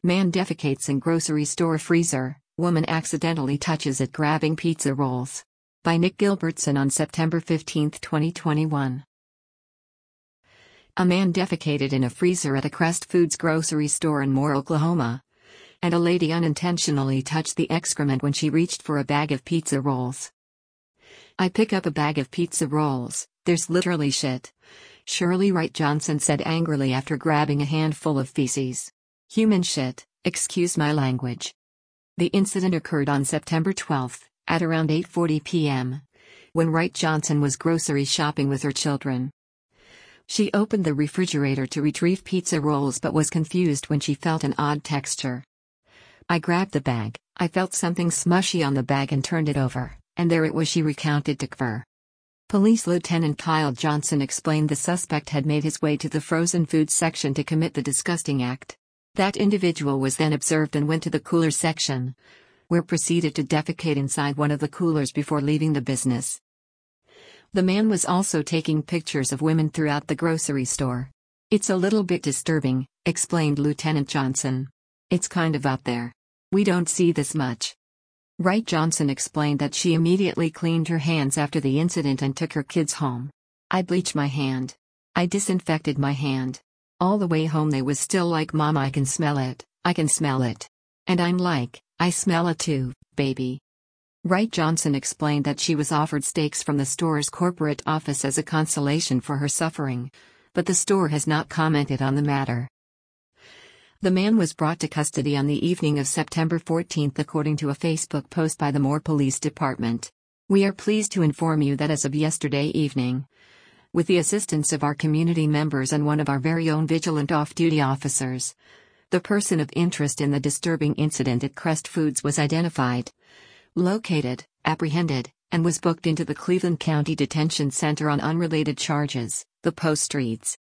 Man defecates in grocery store freezer, woman accidentally touches it grabbing pizza rolls. By Nick Gilbertson on September 15, 2021. A man defecated in a freezer at a Crest Foods grocery store in Moore, Oklahoma. And a lady unintentionally touched the excrement when she reached for a bag of pizza rolls. I pick up a bag of pizza rolls, there's literally shit. Shirley Wright Johnson said angrily after grabbing a handful of feces. Human shit, excuse my language. The incident occurred on September 12, at around 8:40 p.m. when Wright Johnson was grocery shopping with her children. She opened the refrigerator to retrieve pizza rolls but was confused when she felt an odd texture. I grabbed the bag, I felt something smushy on the bag and turned it over, and there it was, she recounted to KVER. Police Lieutenant Kyle Johnson explained the suspect had made his way to the frozen foods section to commit the disgusting act. That individual was then observed and went to the cooler section, where proceeded to defecate inside one of the coolers before leaving the business. The man was also taking pictures of women throughout the grocery store. It's a little bit disturbing, explained Lieutenant Johnson. It's kind of out there. We don't see this much. Wright Johnson explained that she immediately cleaned her hands after the incident and took her kids home. I bleached my hand. I disinfected my hand. All the way home they was still like, Mom, I can smell it, I can smell it. And I'm like, I smell it too, baby. Wright Johnson explained that she was offered steaks from the store's corporate office as a consolation for her suffering, but the store has not commented on the matter. The man was brought to custody on the evening of September 14 according to a Facebook post by the Moore Police Department. We are pleased to inform you that as of yesterday evening, with the assistance of our community members and one of our very own vigilant off-duty officers, the person of interest in the disturbing incident at Crest Foods was identified, located, apprehended, and was booked into the Cleveland County Detention Center on unrelated charges, the post reads.